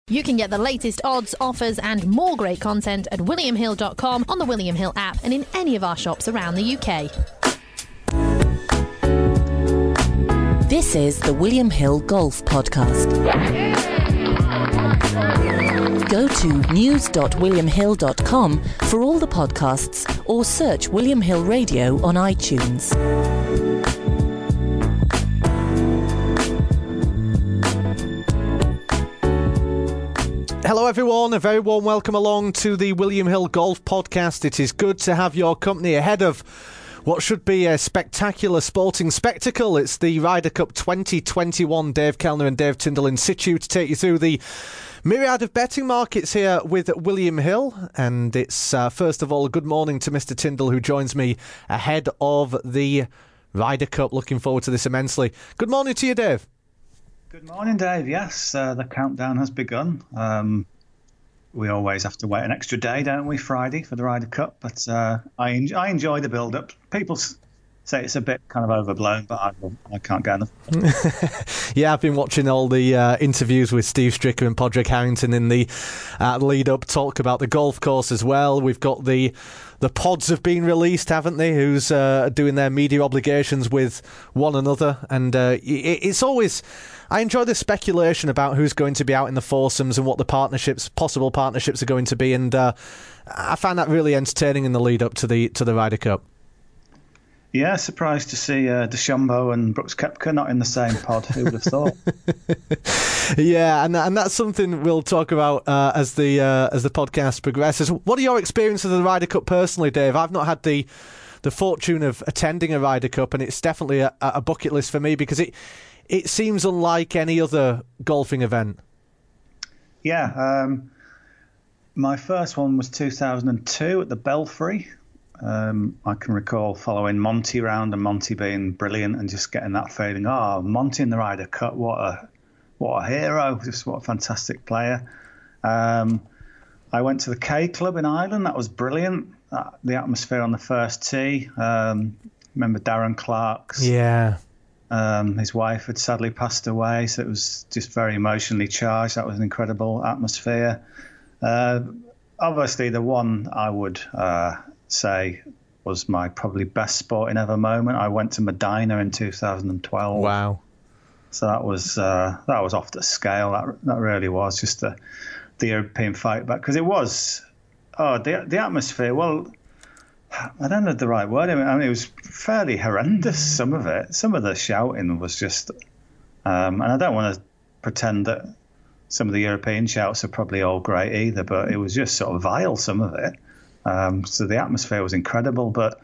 You can get the latest odds, offers and more great content at williamhill.com, on the William Hill app and in any of our shops around the UK. This is the William Hill Golf Podcast. Go to news.williamhill.com for all the podcasts or search William Hill Radio on iTunes. Hello everyone, a very warm welcome along to the William Hill Golf Podcast. It is good to have your company ahead of what should be a spectacular sporting spectacle. It's the Ryder Cup 2021. Dave Kellner and Dave Tyndall in situ to take you through the myriad of betting markets here with William Hill. And it's first of all a good morning to Mr. Tyndall, who joins me ahead of the Ryder Cup. Looking forward to this immensely. Good morning to you, Dave. Good morning, Dave. Yes, the countdown has begun. We always have to wait an extra day, don't we, Friday for the Ryder Cup? But I enjoy the build-up. People say it's a bit kind of overblown, but I can't get enough. Yeah, I've been watching all the interviews with Steve Stricker and Padraig Harrington in the lead-up, talk about the golf course as well. We've got the pods have been released, haven't they, who's doing their media obligations with one another. And it's always... I enjoy the speculation about who's going to be out in the foursomes and what the possible partnerships are going to be, and I find that really entertaining in the lead up to the Ryder Cup. Yeah, surprised to see DeChambeau and Brooks Koepka not in the same pod. Who would have thought? Yeah, and that's something we'll talk about as the podcast progresses. What are your experiences of the Ryder Cup personally, Dave? I've not had the fortune of attending a Ryder Cup, and it's definitely a bucket list for me because it seems unlike any other golfing event. Yeah, my first one was 2002 at the Belfry. I can recall following Monty round and Monty being brilliant and just getting that feeling, Monty in the Ryder Cup, what a hero, just what a fantastic player. I went to the K Club in Ireland. That was brilliant. The atmosphere on the first tee. Remember Darren Clarke's? Yeah. His wife had sadly passed away, so it was just very emotionally charged. That was an incredible atmosphere. Obviously, the one I would say was my probably best sporting ever moment. I went to Medina in 2012. Wow! So that was off the scale. That really was just the European fight back, because it was the atmosphere. Well, I don't know the right word. I mean, it was fairly horrendous, some of it. Some of the shouting was just... and I don't want to pretend that some of the European shouts are probably all great either, but it was just sort of vile, some of it. So the atmosphere was incredible. But,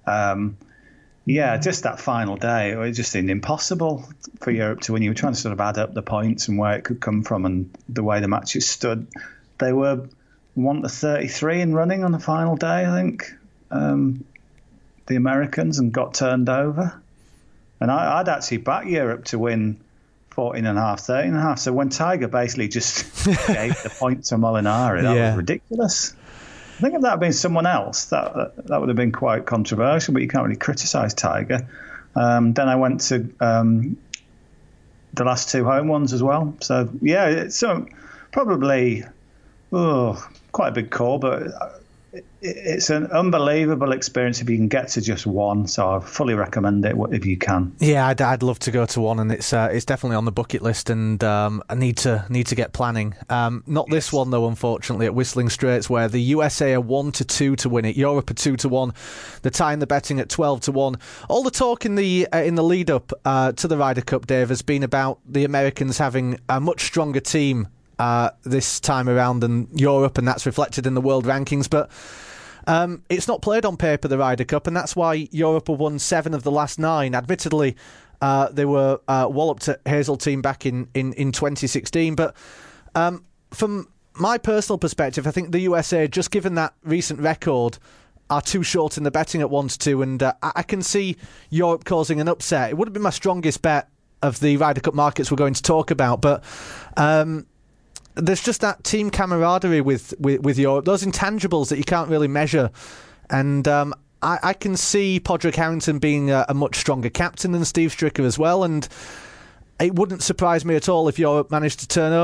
just that final day, it just seemed impossible for Europe to win. You were trying to sort of add up the points and where it could come from and the way the matches stood. They were 1-33 in running on the final day, I think. The Americans, and got turned over. And I'd actually backed Europe to win 14.5, 13.5. So when Tiger basically just gave the point to Molinari, that was ridiculous. I think if that had been someone else, that would have been quite controversial, but you can't really criticise Tiger. Then I went to the last two home ones as well. So, yeah, it's probably quite a big call, but... It's an unbelievable experience if you can get to just one, so I fully recommend it if you can. Yeah, I'd love to go to one, and it's definitely on the bucket list, and I need to get planning. Not this one though, unfortunately, at Whistling Straits, where the USA are 1-2 to win it, Europe are 2-1. They're tying the betting at 12-1. All the talk in the lead up to the Ryder Cup, Dave, has been about the Americans having a much stronger team this time around than Europe, and that's reflected in the world rankings, but it's not played on paper, the Ryder Cup, and that's why Europe have won 7 of the last 9. Admittedly, they were walloped at Hazeltine back in 2016, but from my personal perspective, I think the USA, just given that recent record, are too short in the betting at 1-2, and I can see Europe causing an upset. It would have been my strongest bet of the Ryder Cup markets we're going to talk about, but there's just that team camaraderie with Europe, those intangibles that you can't really measure, and I can see Padraig Harrington being a much stronger captain than Steve Stricker as well, and it wouldn't surprise me at all if Europe managed to turn over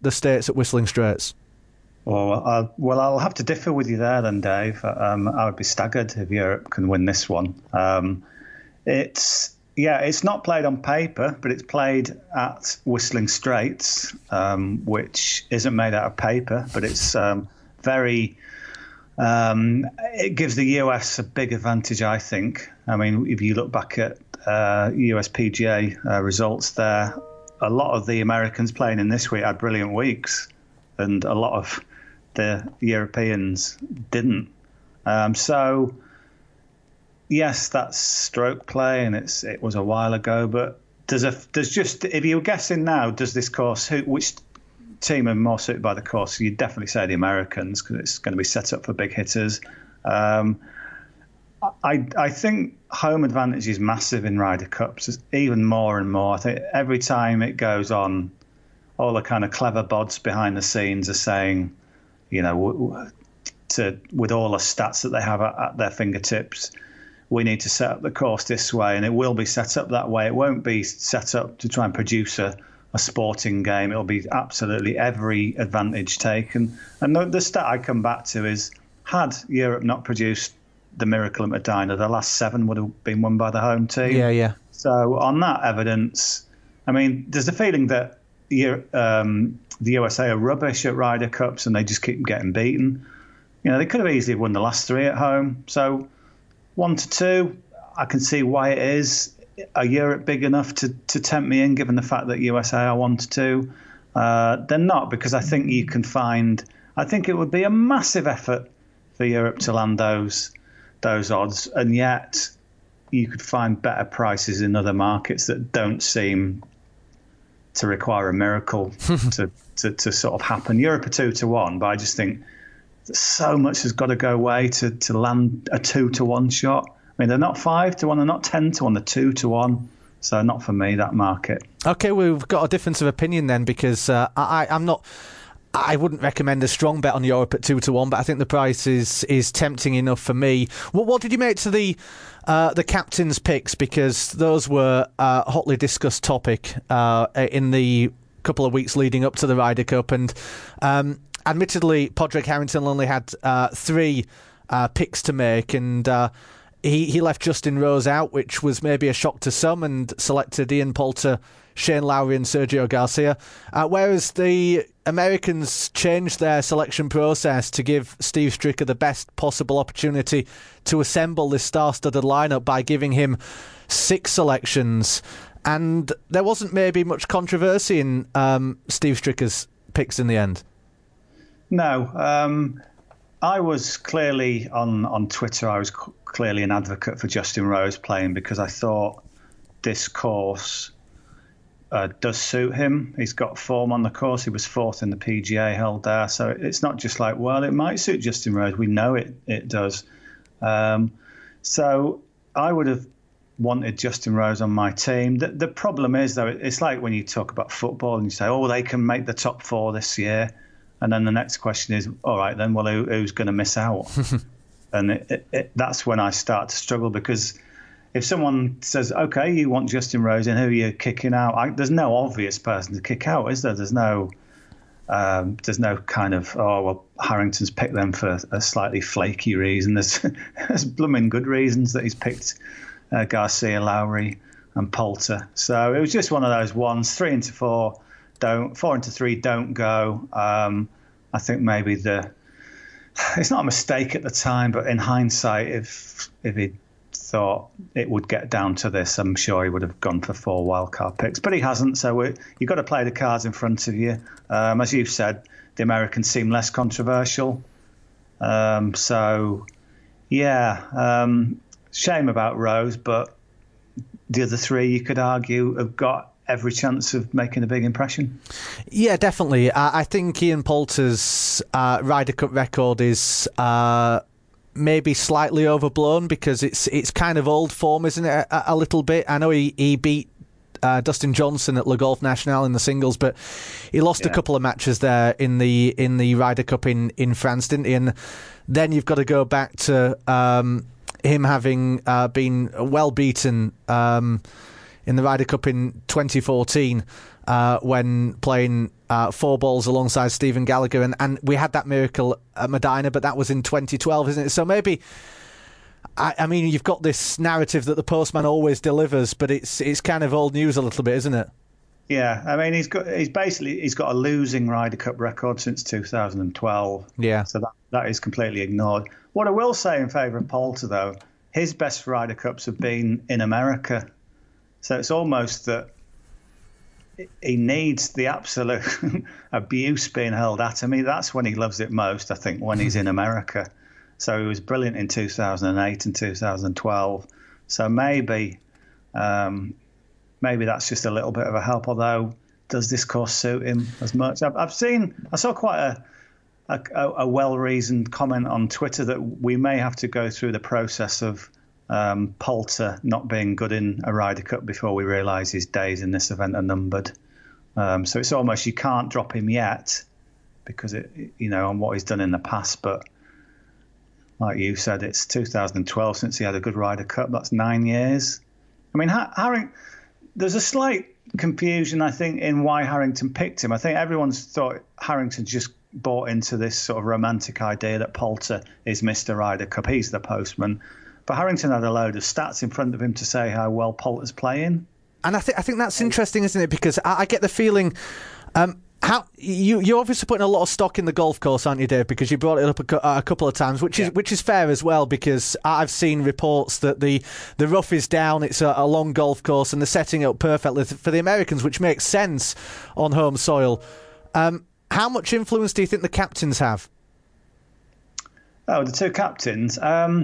the States at Whistling Straits? I'll have to differ with you there then, Dave. I would be staggered if Europe can win this one. It's not played on paper, but it's played at Whistling Straits, which isn't made out of paper, but it's very... it gives the US a big advantage, I think. I mean, if you look back at US PGA results there, a lot of the Americans playing in this week had brilliant weeks, and a lot of the Europeans didn't. So, yes, that's stroke play, and it was a while ago. But if you were guessing now, does this course, which team are more suited by the course? You'd definitely say the Americans, because it's going to be set up for big hitters. I think home advantage is massive in Ryder Cups, even more and more. I think every time it goes on, all the kind of clever bods behind the scenes are saying, with all the stats that they have at their fingertips, we need to set up the course this way, and it will be set up that way. It won't be set up to try and produce a sporting game. It'll be absolutely every advantage taken. And the stat I come back to is, had Europe not produced the miracle at Medina, the last 7 would have been won by the home team. Yeah. So on that evidence, I mean, there's the feeling that the USA are rubbish at Ryder Cups and they just keep getting beaten. They could have easily won the last 3 at home. So 1-2, I can see why it is. Are Europe big enough to tempt me in, given the fact that USA are 1-2? They're not, because I think you can find... I think it would be a massive effort for Europe to land those odds, and yet you could find better prices in other markets that don't seem to require a miracle to sort of happen. Europe are 2-1, but I just think that so much has got to go away to land a 2-1 shot. I mean, they're not 5-1, they're not 10-1, they're 2-1. So not for me, that market. Okay, we've got a difference of opinion then, because I wouldn't recommend a strong bet on Europe at 2-1, but I think the price is tempting enough for me. What did you make to the captain's picks? Because those were a hotly discussed topic in the couple of weeks leading up to the Ryder Cup, and admittedly, Padraig Harrington only had 3 picks to make, and he left Justin Rose out, which was maybe a shock to some, and selected Ian Poulter, Shane Lowry and Sergio Garcia, whereas the Americans changed their selection process to give Steve Stricker the best possible opportunity to assemble this star-studded lineup by giving him 6 selections, and there wasn't maybe much controversy in Steve Stricker's picks in the end. No, I was clearly on Twitter. I was clearly an advocate for Justin Rose playing, because I thought this course does suit him. He's got form on the course. He was 4th in the PGA held there. So it's not just like, well, it might suit Justin Rose. We know it does. So I would have wanted Justin Rose on my team. The problem is, though, it's like when you talk about football and you say, oh, they can make the top 4 this year. And then the next question is, all right, then, well, who's going to miss out? And that's when I start to struggle, because if someone says, OK, you want Justin Rose in, who are you kicking out? There's no obvious person to kick out, is there? There's no kind of, oh, well, Harrington's picked them for a slightly flaky reason. There's blooming good reasons that he's picked Garcia, Lowry and Poulter. So it was just one of those ones. 3 into 4, 4 into 3 don't go. I think maybe it's not a mistake at the time, but in hindsight, if he'd thought it would get down to this, I'm sure he would have gone for 4 wildcard picks, but he hasn't. So you've got to play the cards in front of you. As you've said, the Americans seem less controversial. So, yeah, shame about Rose, but the other 3, you could argue, have got every chance of making a big impression. Yeah, definitely. I think Ian Poulter's Ryder Cup record is maybe slightly overblown, because it's kind of old form, isn't it? A little bit. I know he beat Dustin Johnson at Le Golf National in the singles, but he lost a couple of matches there in the Ryder Cup in France, didn't he? And then you've got to go back to him having been well beaten in the Ryder Cup in 2014 when playing four balls alongside Stephen Gallagher, and we had that miracle at Medina, but that was in 2012, isn't it? So maybe, I mean, you've got this narrative that the postman always delivers, but it's kind of old news a little bit, isn't it? Yeah, I mean, he's got a losing Ryder Cup record since 2012. Yeah, so that is completely ignored. What I will say in favour of Poulter, though, his best Ryder Cups have been in America, so it's almost that he needs the absolute abuse being hurled at him. That's when he loves it most, I think, when he's in America. So he was brilliant in 2008 and 2012. So maybe that's just a little bit of a help. Although, does this course suit him as much? I saw quite a well-reasoned comment on Twitter that we may have to go through the process of Poulter not being good in a Ryder Cup before we realise his days in this event are numbered. So it's almost, you can't drop him yet because on what he's done in the past. But like you said, it's 2012 since he had a good Ryder Cup. That's 9 years. I mean, there's a slight confusion, I think, in why Harrington picked him. I think everyone's thought Harrington just bought into this sort of romantic idea that Poulter is Mr. Ryder Cup. He's the postman. But Harrington had a load of stats in front of him to say how well Poulter's playing. And I think that's interesting, isn't it? Because I get the feeling... how you're obviously putting a lot of stock in the golf course, aren't you, Dave? Because you brought it up a couple of times, which is fair as well. Because I've seen reports that the rough is down, it's a long golf course, and they're setting it up perfectly for the Americans, which makes sense on home soil. How much influence do you think the captains have? Oh, the two captains.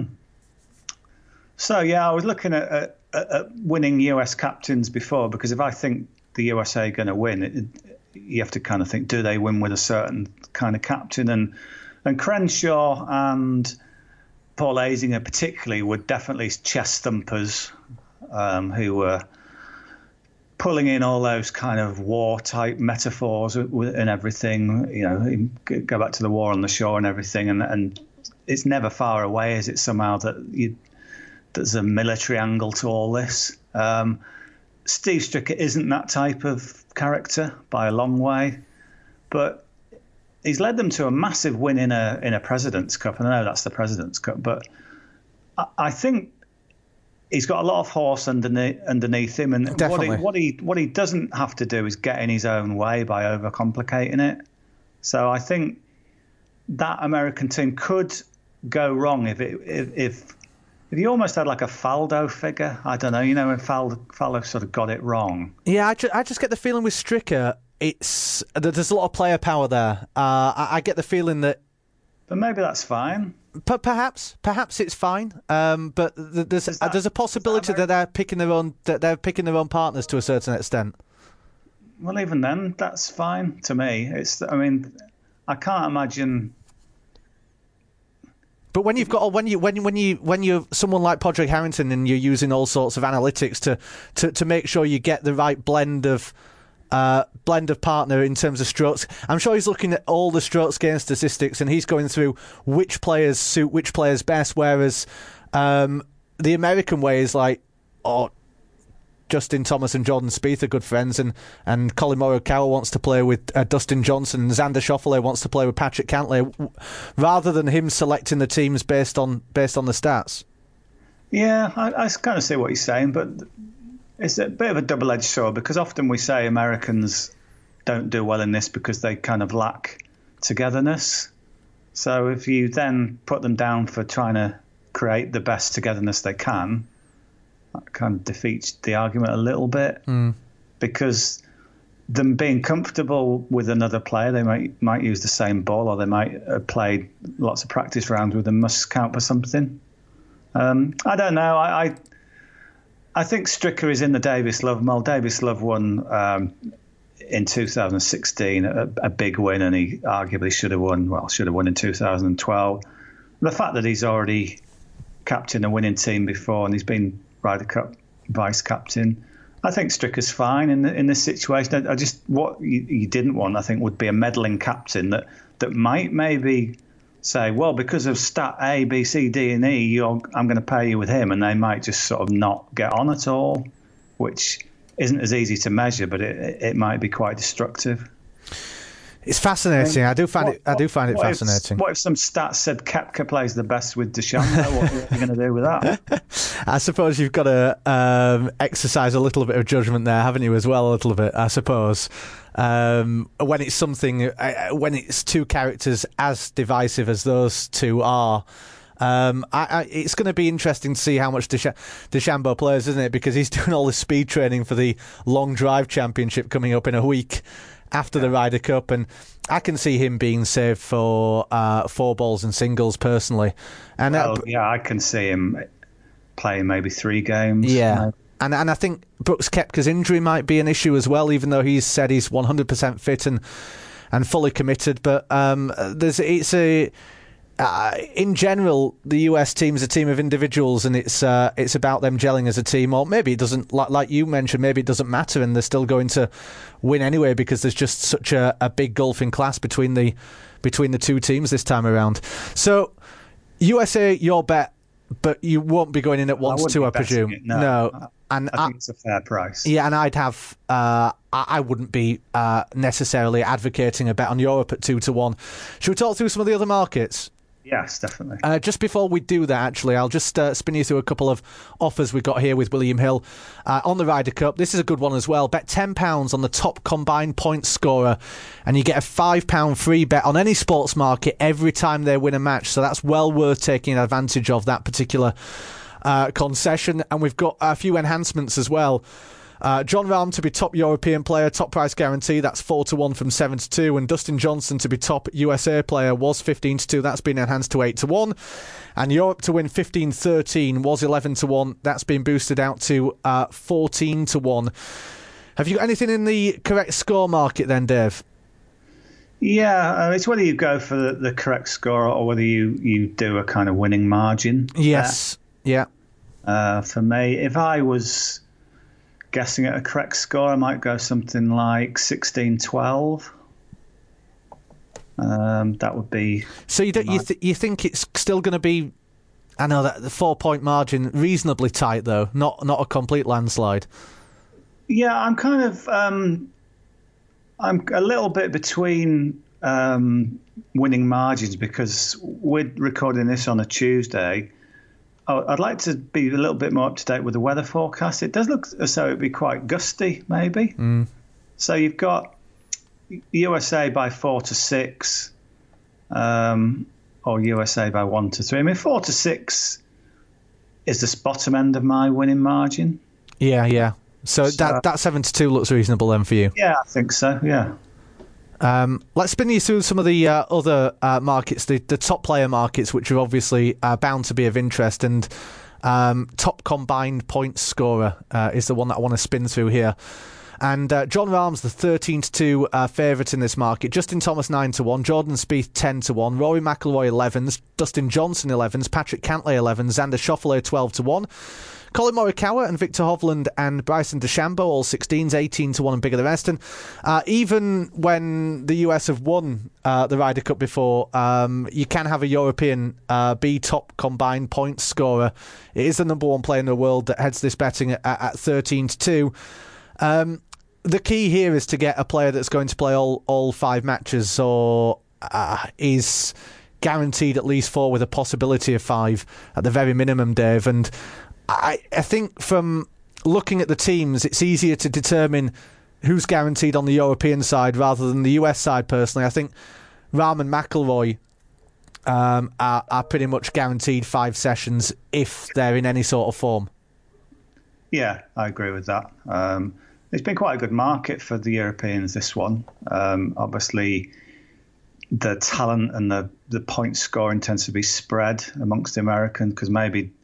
So yeah, I was looking at winning US captains before, because if I think the USA are going to win, you have to kind of think, do they win with a certain kind of captain? And Crenshaw and Paul Azinger particularly were definitely chest thumpers who were pulling in all those kind of war-type metaphors and everything, go back to the war on the shore and everything. And it's never far away, is it, somehow, that there's a military angle to all this. Steve Stricker isn't that type of character by a long way, but he's led them to a massive win in a President's Cup. And I know that's the President's Cup, but I think he's got a lot of horse underneath him. And what he doesn't have to do is get in his own way by overcomplicating it. So I think that American team could go wrong if you almost had like a Faldo figure. I don't know, when Faldo sort of got it wrong. Yeah, I just get the feeling with Stricker, there's a lot of player power there. I get the feeling that... But maybe that's fine. Perhaps it's fine. But there's a possibility that they're picking their own partners to a certain extent. Well, even then, that's fine to me. I can't imagine... But when you've got when you're someone like Padraig Harrington and you're using all sorts of analytics to make sure you get the right blend of partner in terms of strokes, I'm sure he's looking at all the strokes gain statistics and he's going through which players suit which players best. Whereas the American way is like, Justin Thomas and Jordan Spieth are good friends, and Colin Morikawa wants to play with Dustin Johnson, and Xander Schauffele wants to play with Patrick Cantlay, rather than him selecting the teams based on the stats. Yeah, I kind of see what he's saying, but it's a bit of a double-edged sword, because often we say Americans don't do well in this because they kind of lack togetherness. So if you then put them down for trying to create the best togetherness they can, that kind of defeats the argument a little bit, because them being comfortable with another player, they might use the same ball, or they might have played lots of practice rounds with them, must count for something. I don't know. I think Stricker is in the Davis Love mold. Davis Love won in 2016, a big win, and he arguably should have won in 2012. The fact that he's already captained a winning team before, and he's been Ryder Cup vice captain, I think Stricker's fine in this situation. What you didn't want, I think, would be a meddling captain that might maybe say, well, because of stat A, B, C, D, and E, I'm going to pair you with him, and they might just sort of not get on at all, which isn't as easy to measure, but it might be quite destructive. It's fascinating. I do find it fascinating. What if some stats said Koepka plays the best with DeChambeau? What are you going to do with that? I suppose you've got to exercise a little bit of judgment there, haven't you, as well, a little bit, I suppose. When it's when it's two characters as divisive as those two are, it's going to be interesting to see how much DeChambeau plays, isn't it? Because he's doing all the speed training for the Long Drive Championship coming up in a week after the Ryder Cup, and I can see him being saved for 4 balls and singles personally. And I can see him playing maybe 3 games. Yeah, and I think Brooks Koepka's injury might be an issue as well, even though he's said he's 100% fit and fully committed. But in general, the US team is a team of individuals, and it's about them gelling as a team. Or maybe it doesn't, like you mentioned, maybe it doesn't matter, and they're still going to win anyway because there's just such a big gulf in class between the two teams this time around. So, USA, your bet, but you won't be going in at 1-2, I presume. No. And I think it's a fair price. Yeah, and I'd have. I wouldn't be necessarily advocating a bet on Europe at 2-1. Should we talk through some of the other markets? Yes, definitely. Just before we do that, actually, I'll just spin you through a couple of offers we've got here with William Hill on the Ryder Cup. This is a good one as well. Bet £10 on the top combined point scorer, and you get a £5 free bet on any sports market every time they win a match. So that's well worth taking advantage of that particular concession. And we've got a few enhancements as well. Jon Rahm to be top European player, top price guarantee, that's 4-1 from 7-2, and Dustin Johnson to be top USA player was 15-2, that's been enhanced to 8-1, and Europe to win 15-13 was 11-1, that's been boosted out to 14-1. Have you got anything in the correct score market then, Dave? Yeah, it's whether you go for the correct score or whether you do a kind of winning margin. Yes, yeah. For me, if I was guessing at a correct score, I might go something like 16-12. That would be. So you think it's still going to be? I know that the 4-point margin reasonably tight though, not a complete landslide. Yeah, I'm kind of. I'm a little bit between winning margins because we're recording this on a Tuesday. I'd like to be a little bit more up to date with the weather forecast. It does look as though it'd be quite gusty, maybe. So you've got USA by 4-6, or USA by 1-3. I mean, 4-6 is the bottom end of my winning margin. Yeah. So that 7-2 looks reasonable then for you. Yeah, I think so. Yeah. Let's spin you through some of the other markets, the top player markets, which are obviously bound to be of interest. And top combined point scorer is the one that I want to spin through here. And Jon Rahm's the 13-2 favourite in this market. Justin Thomas 9-1, Jordan Spieth 10-1, Rory McIlroy 11s, Dustin Johnson 11s, Patrick Cantlay 11s, Xander Schauffele 12-1. Colin Morikawa and Victor Hovland and Bryson DeChambeau, all 16s, 18-1 and bigger than the rest. And even when the US have won the Ryder Cup before, you can have a European B top combined point scorer. It is the number 1 player in the world that heads this betting at 13-2. The key here is to get a player that's going to play all 5 matches or is guaranteed at least 4 with a possibility of 5 at the very minimum, Dave. And I think from looking at the teams, it's easier to determine who's guaranteed on the European side rather than the US side, personally. I think Rahm and McIlroy are pretty much guaranteed 5 sessions if they're in any sort of form. Yeah, I agree with that. It's been quite a good market for the Europeans, this one. Obviously, the talent and the point scoring tends to be spread amongst the Americans because maybe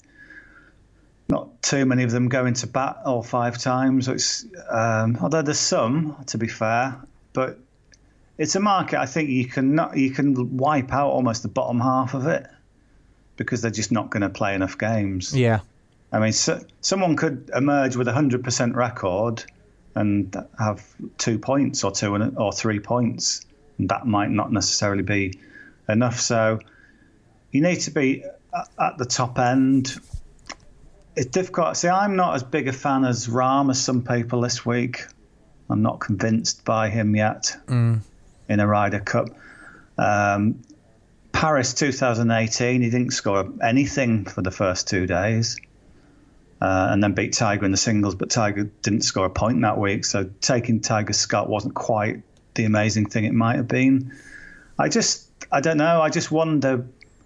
not too many of them go into bat all 5 times. It's, although there's some, to be fair, but it's a market I think you can wipe out almost the bottom half of it because they're just not going to play enough games. Yeah. I mean, someone could emerge with a 100% record and have 2 points or 2 or 3 points, and that might not necessarily be enough. So you need to be at the top end. It's difficult. See, I'm not as big a fan as Rahm as some people this week. I'm not convinced by him yet. in a Ryder Cup. Paris 2018, he didn't score anything for the first 2 days. And then beat Tiger in the singles, but Tiger didn't score a point that week. So taking Tiger Scott wasn't quite the amazing thing it might have been. I don't know. I just wonder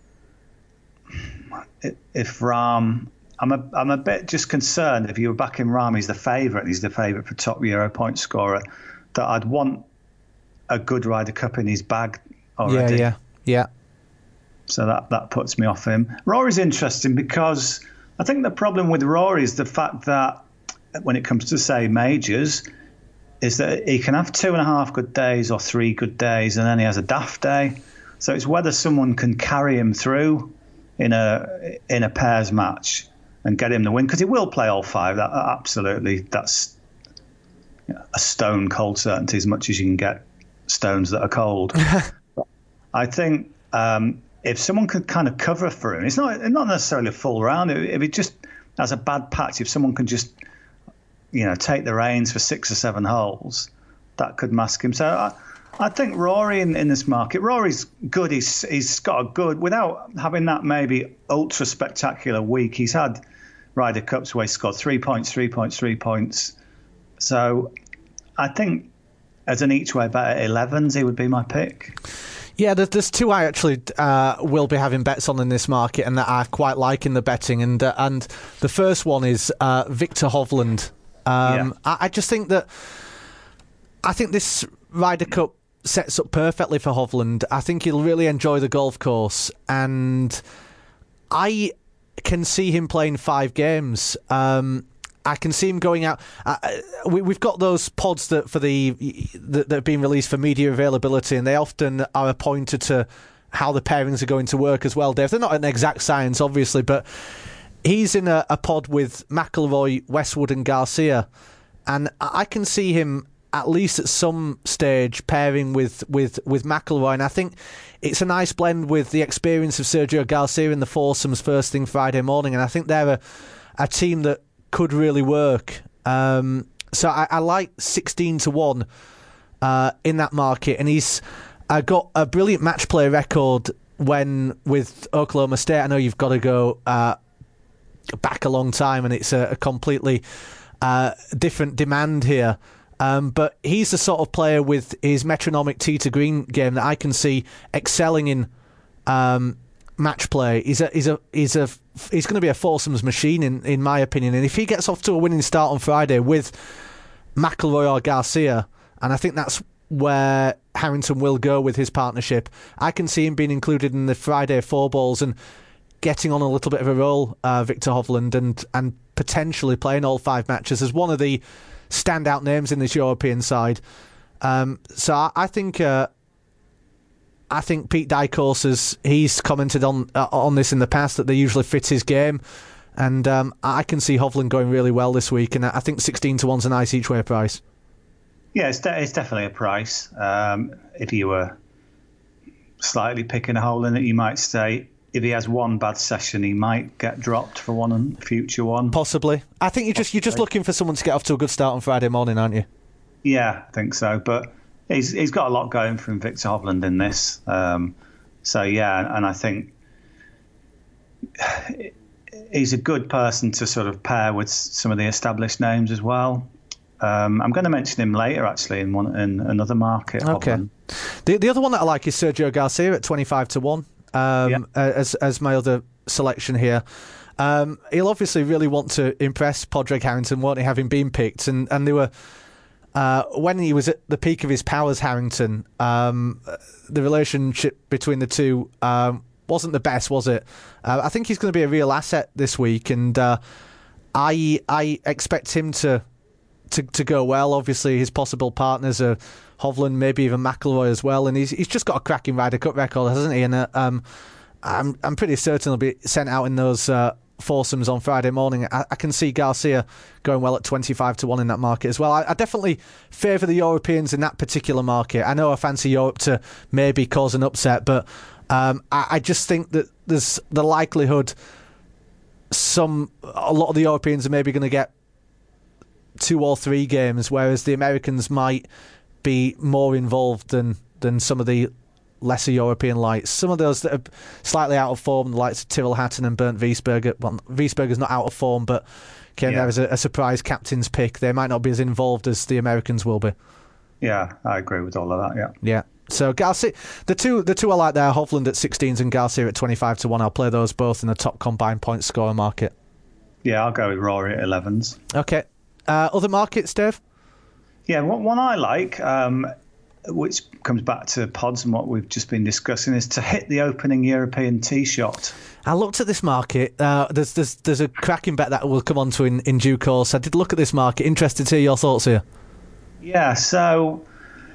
if Rahm. I'm a bit just concerned if you were backing Rahm, he's the favourite for top Euro point scorer, that I'd want a good Ryder Cup in his bag already. Yeah. So that puts me off him. Rory's interesting because I think the problem with Rory is the fact that when it comes to, say, majors, is that he can have 2.5 good days or 3 good days, and then he has a daft day. So it's whether someone can carry him through in a pairs match and get him the win, because he will play all 5. That's a stone cold certainty, as much as you can get stones that are cold. I think if someone could kind of cover for him, it's not necessarily a full round. If it just has a bad patch, if someone can just take the reins for 6 or 7 holes, that could mask him. So I think Rory in this market, Rory's good. He's got a good, without having that maybe ultra spectacular week. He's had Ryder Cups where he scored 3 points, 3 points, 3 points. So I think as an each way bet at 11s, he would be my pick. Yeah, there's 2 I actually will be having bets on in this market, and that I quite like in the betting. And the first one is Victor Hovland. I just think that this Ryder Cup sets up perfectly for Hovland. I think he'll really enjoy the golf course, and I can see him playing 5 games. I can see him going out. We've got those pods that have been released for media availability, and they often are a pointer to how the pairings are going to work as well, Dave. They're not an exact science, obviously, but he's in a pod with McIlroy, Westwood and Garcia, and I can see him at least at some stage pairing with McIlroy, and I think it's a nice blend with the experience of Sergio Garcia in the foursomes first thing Friday morning, and I think they're a team that could really work. So I like 16-1 in that market, and he's got a brilliant match play record when with Oklahoma State. I know you've got to go back a long time, and it's a completely different demand here. But he's the sort of player with his metronomic tee to green game that I can see excelling in match play. He's going to be a foursomes machine in my opinion. And if he gets off to a winning start on Friday with McIlroy or Garcia, and I think that's where Harrington will go with his partnership, I can see him being included in the Friday 4 balls and getting on a little bit of a roll, Victor Hovland, and potentially playing all 5 matches as one of the standout names in this European side. So I think Pete Dykos he's commented on this in the past, that they usually fit his game, and I can see Hovland going really well this week, and I think 16-1's a nice each way price. Yeah, it's definitely a price. If you were slightly picking a hole in it, you might say if he has one bad session, he might get dropped for one and future one. Possibly. I think you're just looking for someone to get off to a good start on Friday morning, aren't you? Yeah, I think so. But he's got a lot going from Victor Hovland in this. So yeah, and I think he's a good person to sort of pair with some of the established names as well. I'm going to mention him later, actually, in another market. Okay. The other one that I like is Sergio Garcia at 25-1. As my other selection here. He'll obviously really want to impress Padraig Harrington, won't he, having been picked, and they were when he was at the peak of his powers, Harrington, the relationship between the two wasn't the best, was it? I think he's going to be a real asset this week, and I expect him to go well. Obviously his possible partners are Hovland, maybe even McIlroy as well, and he's just got a cracking Ryder Cup record, hasn't he? And I'm pretty certain he'll be sent out in those foursomes on Friday morning. I can see Garcia going well at 25-1 in that market as well. I definitely favour the Europeans in that particular market. I know I fancy Europe to maybe cause an upset, but I just think that there's the likelihood a lot of the Europeans are maybe going to get 2 or 3 games, whereas the Americans might be more involved than than some of the lesser European lights. Some of those that are slightly out of form, the likes of Tyrrell Hatton and Bernd Wiesberger. Well, Wiesberger's not out of form, but came there as a surprise captain's pick. They might not be as involved as the Americans will be. Yeah, I agree with all of that, yeah. Yeah. So Garcia, the two I like there, Hovland at 16s and Garcia at 25-1. I'll play those both in the top combined point scorer market. Yeah, I'll go with Rory at 11s. Okay. Other markets, Dave? Yeah, one I like, which comes back to pods and what we've just been discussing, is to hit the opening European tee shot. I looked at this market. There's a cracking bet that we'll come on to in due course. I did look at this market. Interested to hear your thoughts here. Yeah, so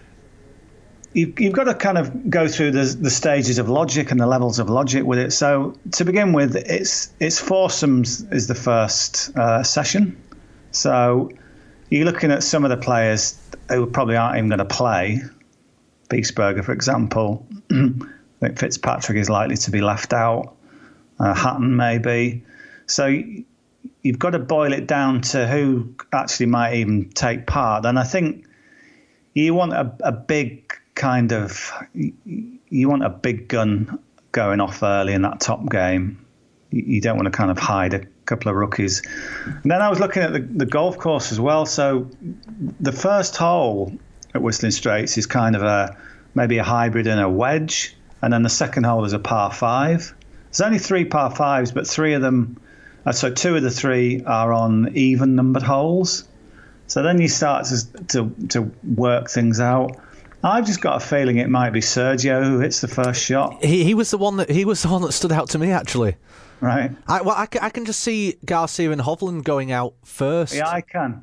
you've got to kind of go through the stages of logic and the levels of logic with it. So to begin with, it's foursomes is the first session. So you're looking at some of the players who probably aren't even going to play. Wiesberger, for example. I think Fitzpatrick is likely to be left out. Hatton, maybe. So you've got to boil it down to who actually might even take part. And I think you want a big kind of... You want a big gun going off early in that top game. You don't want to kind of hide a couple of rookies. And then I was looking at the golf course as well. So the first hole at Whistling Straits is kind of maybe a hybrid and a wedge. And then the second hole is a par 5. There's only 3 par 5s, but 3 of them... So 2 of the 3 are on even numbered holes. So then you start to work things out. I've just got a feeling it might be Sergio who hits the first shot. He was the one that stood out to me, actually. Right. I can just see Garcia and Hovland going out first. Yeah, I can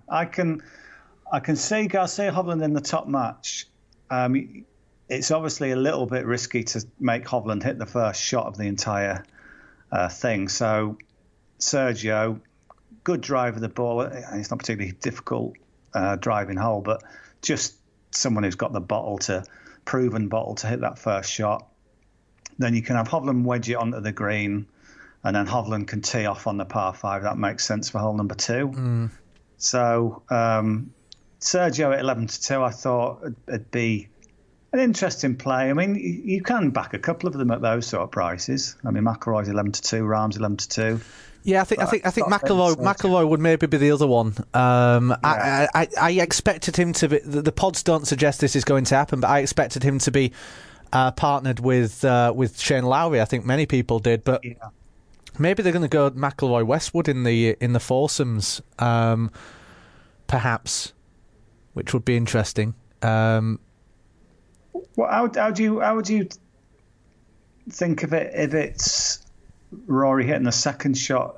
see Garcia Hovland in the top match. It's obviously a little bit risky to make Hovland hit the first shot of the entire thing. So Sergio, good drive of the ball. It's not particularly difficult driving hole, but just someone who's got the proven bottle to hit that first shot. Then you can have Hovland wedge it onto the green, and then Hovland can tee off on the par 5. That makes sense for hole number 2. So Sergio at 11-2, I thought it'd be an interesting play. I mean, you can back a couple of them at those sort of prices. I mean, McIlroy's 11-2, Rahm's 11-2. Yeah, I think McIlroy would maybe be the other one. I expected him to be. The pods don't suggest this is going to happen, but I expected him to be partnered with Shane Lowry. I think many people did, but maybe they're going to go McIlroy Westwood in the foursomes, perhaps, which would be interesting. Well, how would you think of it if it's Rory hitting the second shot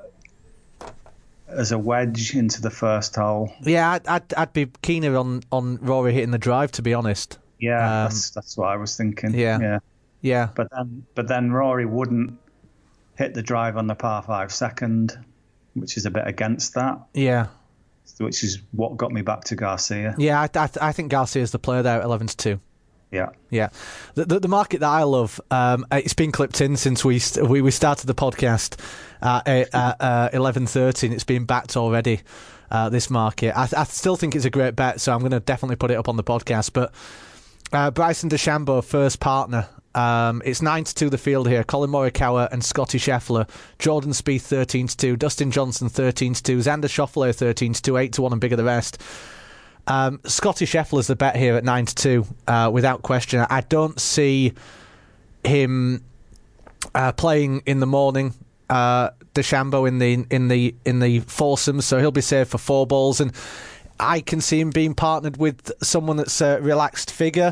as a wedge into the first hole? Yeah, I'd be keener on Rory hitting the drive, to be honest. Yeah, that's what I was thinking. Yeah. But then Rory wouldn't hit the drive on the par 5 second, which is a bit against that. Yeah. Which is what got me back to Garcia. Yeah, I think Garcia's the player there at 11-2. Yeah. The market that I love, it's been clipped in since we started the podcast at 11:30, and it's been backed already. This market, I still think it's a great bet, so I'm going to definitely put it up on the podcast. But Bryson DeChambeau, first partner. It's 9-2 the field here. Colin Morikawa and Scotty Scheffler. Jordan Spieth 13-2. Dustin Johnson 13-2. Xander Schauffele 13-2. 8-1 and bigger the rest. Scotty Scheffler's the bet here at 9-2, without question. I don't see him playing in the morning. DeChambeau in the foursomes, so he'll be saved for 4 balls, and I can see him being partnered with someone that's a relaxed figure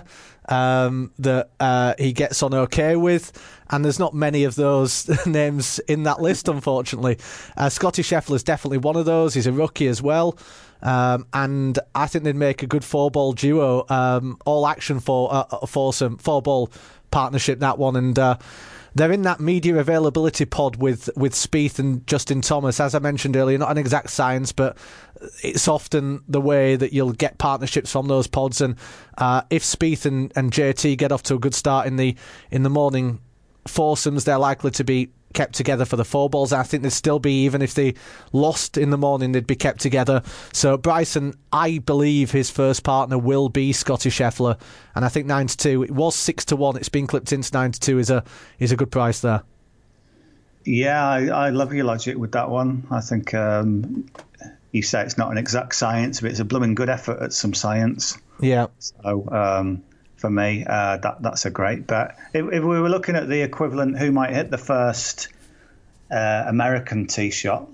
that he gets on okay with, and there's not many of those names in that list, unfortunately. Scotty Scheffler's definitely one of those. He's a rookie as well. And I think they'd make a good 4-ball duo, all action for a foursome, 4-ball partnership, that one. And they're in that media availability pod with Spieth and Justin Thomas. As I mentioned earlier, not an exact science, but it's often the way that you'll get partnerships from those pods. And if Spieth and JT get off to a good start in the morning foursomes, they're likely to be kept together for the 4 balls. I think they'd still be, even if they lost in the morning, they'd be kept together. So Bryson, I believe his first partner will be Scottie Scheffler, and I think 9-2. It was 6-1. It's been clipped into 9-2. Is a good price there. Yeah, I love your logic with that one. I think you say it's not an exact science, but it's a blooming good effort at some science. Yeah. So for me, that's a great bet. If we were looking at the equivalent, who might hit the first American tee shot,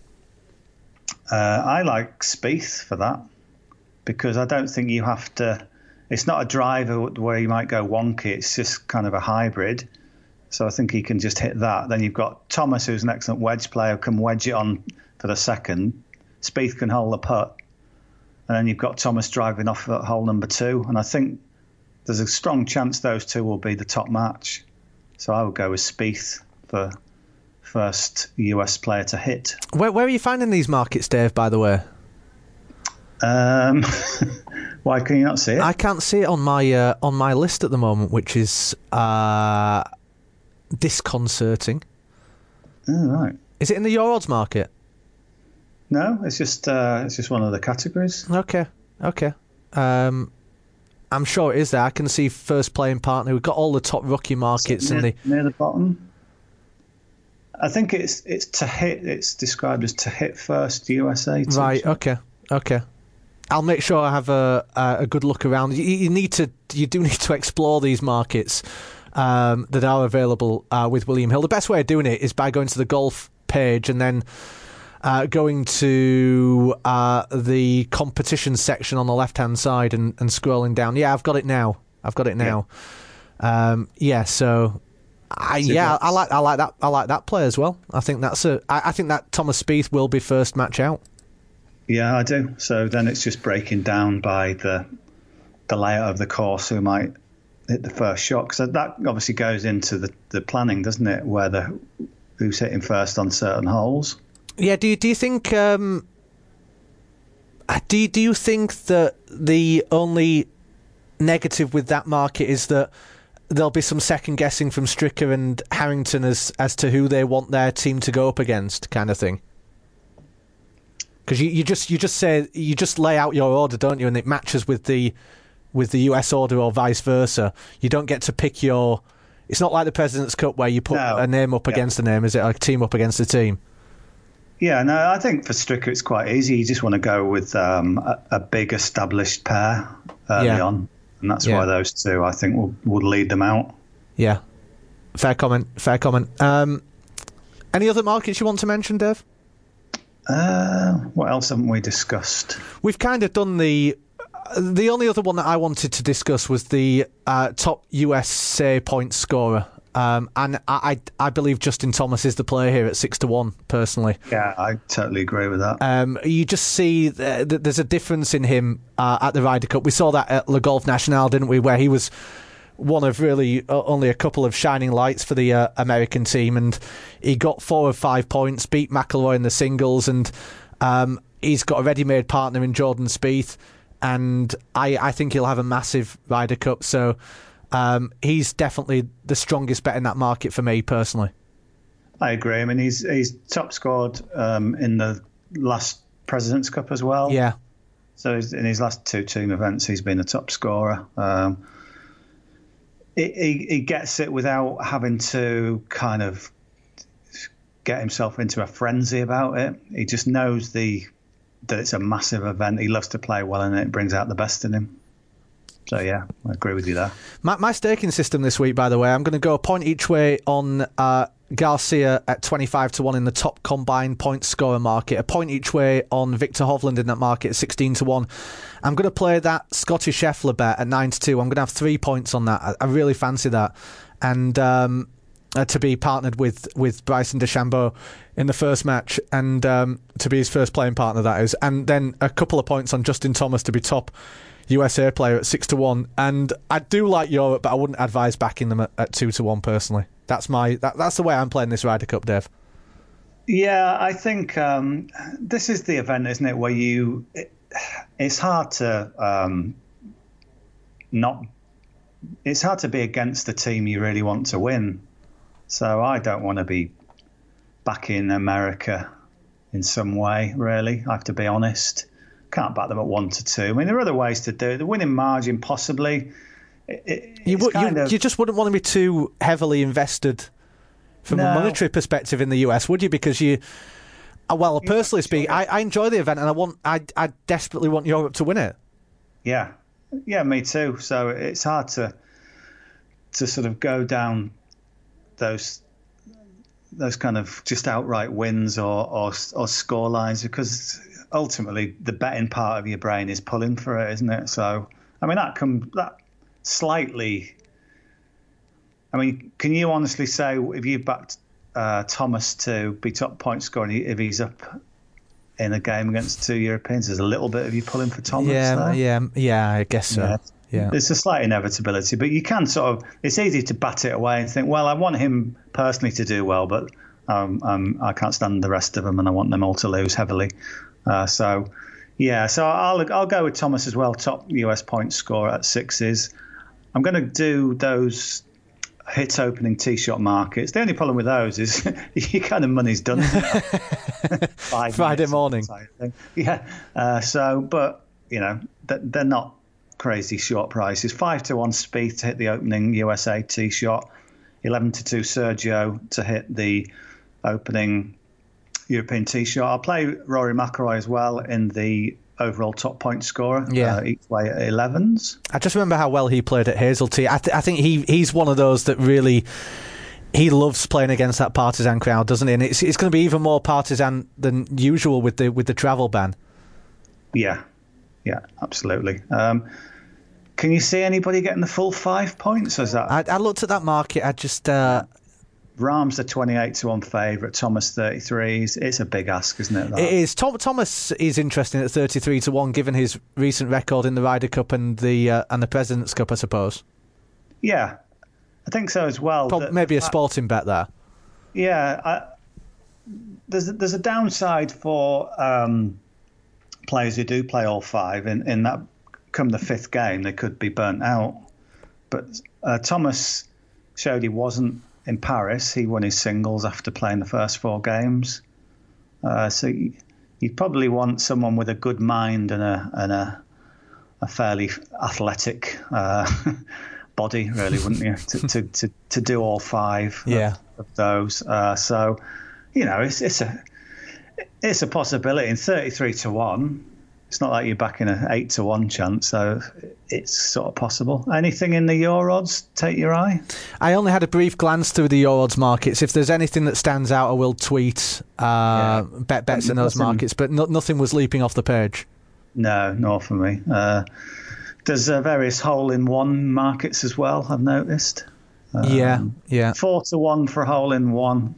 I like Spieth for that, because I don't think you have to. It's not a driver where you might go wonky. It's just kind of a hybrid. So I think he can just hit that. Then you've got Thomas, who's an excellent wedge player, can wedge it on for the second. Spieth can hold the putt. And then you've got Thomas driving off at hole number 2. And I think there's a strong chance those two will be the top match. So I would go with Spieth for first US player to hit. Where are you finding these markets, Dave, by the way? Why can you not see it? I can't see it on my list at the moment, which is disconcerting. Oh, right. Is it in the Your Odds market? No, it's just one of the categories. Okay. I'm sure it is there. I can see first playing partner. We've got all the top rookie markets near the bottom. I think it's to hit. It's described as to hit first USA. Right. Okay. I'll make sure I have a good look around. You do need to explore these markets that are available with William Hill. The best way of doing it is by going to the golf page and then going to the competition section on the left-hand side and scrolling down. Yeah, I've got it now. So I like that. I like that play as well. I think I think that Thomas Spieth will be first match out. Yeah, I do. So then it's just breaking down by the layout of the course who might hit the first shot. So that obviously goes into the planning, doesn't it? Who's hitting first on certain holes. Yeah. Do you think? Do you think that the only negative with that market is that there'll be some second guessing from Stricker and Harrington as to who they want their team to go up against, kind of thing? Because you just lay out your order, don't you? And it matches with the US order or vice versa. You don't get to pick your. It's not like the President's Cup where you put a name up against a name, is it? Like a team up against a team. Yeah, no, I think for Stricker it's quite easy. You just want to go with a big established pair early on, and that's why those two I think would lead them out. Yeah, fair comment. Any other markets you want to mention, Dave? What else haven't we discussed? We've kind of done the only other one that I wanted to discuss was the top USA point scorer. And I believe Justin Thomas is the player here at 6-1, personally. Yeah, I totally agree with that. You just see that there's a difference in him at the Ryder Cup. We saw that at Le Golf National, didn't we, where he was one of really only a couple of shining lights for the American team, and he got 4 of 5 points, beat McIlroy in the singles, and he's got a ready-made partner in Jordan Spieth, and I think he'll have a massive Ryder Cup, so he's definitely the strongest bet in that market for me, personally. I agree. I mean, he's top scored in the last President's Cup as well. Yeah. So in his last 2 team events, he's been a top scorer. He gets it without having to kind of get himself into a frenzy about it. He just knows that it's a massive event. He loves to play well in it. It brings out the best in him. So, yeah, I agree with you there. My staking system this week, by the way, I'm going to go a point each way on Garcia at 25-1 in the top combined point scorer market, a point each way on Victor Hovland in that market at 16-1. I'm going to play that Scottie Scheffler bet at 9-2. I'm going to have 3 points on that. I really fancy that. And to be partnered with Bryson DeChambeau in the first match, and to be his first playing partner, that is. And then a couple of points on Justin Thomas to be top USA player at 6-1. And I do like Europe, but I wouldn't advise backing them at 2-1 personally. That's the way I'm playing this Ryder Cup, Dave. Yeah, I think this is the event, isn't it, where it's hard to it's hard to be against the team you really want to win. So I don't want to be back in America in some way, really. I have to be honest. Can't back them at 1-2. I mean, there are other ways to do it. The winning margin, possibly. You just wouldn't want to be too heavily invested from a monetary perspective in the US, would you? Because personally speaking, I enjoy the event, and I desperately want Europe to win it. Yeah, me too. So it's hard to sort of go down those kind of just outright wins or score lines, because ultimately the betting part of your brain is pulling for it, isn't it? So I mean that slightly. I mean, can you honestly say if you backed Thomas to be top point scorer if he's up in a game against two Europeans, there's a little bit of you pulling for Thomas? Yeah, I guess so. Yeah. There's a slight inevitability, but you can sort of. It's easy to bat it away and think, well, I want him personally to do well, but I can't stand the rest of them, and I want them all to lose heavily. So I'll go with Thomas as well, top US point scorer at 6s. I'm going to do those hit opening tee shot markets. The only problem with those is your kind of money's done. Friday morning. Yeah. But they're not crazy short prices. 5-1 Spieth to hit the opening USA tee shot. 11-2 Sergio to hit the opening European tee shot. I'll play Rory McIlroy as well in the overall top point scorer. Each way at 11s. I just remember how well he played at Hazeltine. I think he's one of those that really, he loves playing against that partisan crowd, doesn't he? And it's going to be even more partisan than usual with the travel ban. Yeah, absolutely. Can you see anybody getting the full 5 points? Is that? I looked at that market. I just. Rahm's the 28-1 favourite. Thomas 33. It's a big ask, isn't it? That? It is. Thomas is interesting at 33-1, given his recent record in the Ryder Cup and the President's Cup, I suppose. Yeah, I think so as well. Maybe a sporting bet there. Yeah, there's a downside for players who do play all five. In that, come the fifth game, they could be burnt out. But Thomas showed he wasn't. In Paris, he won his singles after playing the first 4 games. So you'd probably want someone with a good mind and a fairly athletic body, really, wouldn't you? to do all 5 of those. So it's a possibility. In 33-1, it's not like you're backing an 8-1 chance, so it's sort of possible. Anything in the Euro odds take your eye? I only had a brief glance through the Euro odds markets. If there's anything that stands out, I will tweet bets in those markets, but nothing was leaping off the page. No, nor for me. There's various hole-in-one markets as well, I've noticed. 4-1 for a hole-in-one.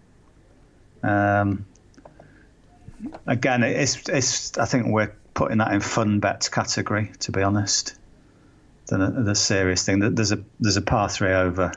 Again, it's. I think we're putting that in fun bets category, to be honest, than the serious thing. There's a par 3 over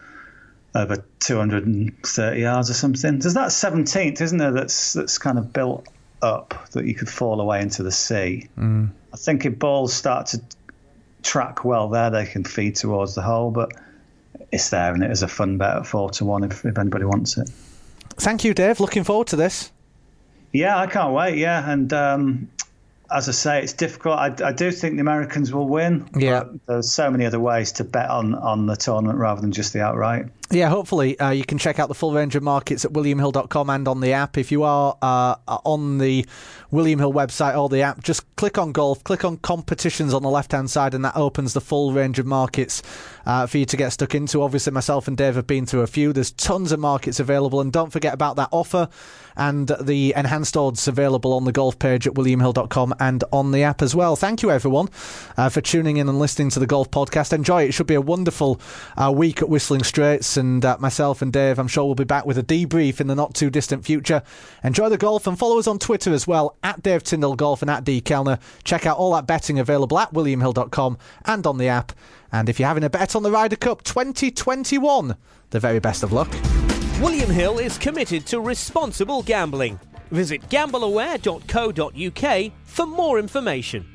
230 yards or something. There's that 17th, isn't there? That's kind of built up that you could fall away into the sea. I think if balls start to track well there, they can feed towards the hole. But it's there, and it is a fun bet at 4-1 if anybody wants it. Thank you, Dave. Looking forward to this. Yeah, I can't wait. Yeah, and as I say, it's difficult. I do think the Americans will win. Yeah, but there's so many other ways to bet on the tournament rather than just the outright. Yeah, hopefully you can check out the full range of markets at williamhill.com and on the app. If you are on the William Hill website or the app, just click on golf, click on competitions on the left-hand side, and that opens the full range of markets for you to get stuck into. Obviously, myself and Dave have been through a few. There's tons of markets available, and don't forget about that offer and the enhanced odds available on the golf page at williamhill.com and on the app as well. Thank you, everyone, for tuning in and listening to the Golf Podcast. Enjoy it. It should be a wonderful week at Whistling Straits, and myself and Dave, I'm sure we'll be back with a debrief in the not-too-distant future. Enjoy the golf, and follow us on Twitter as well, at Dave Tyndall Golf and at D Kellner. Check out all that betting available at williamhill.com and on the app. And if you're having a bet on the Ryder Cup 2021, the very best of luck. William Hill is committed to responsible gambling. Visit gambleaware.co.uk for more information.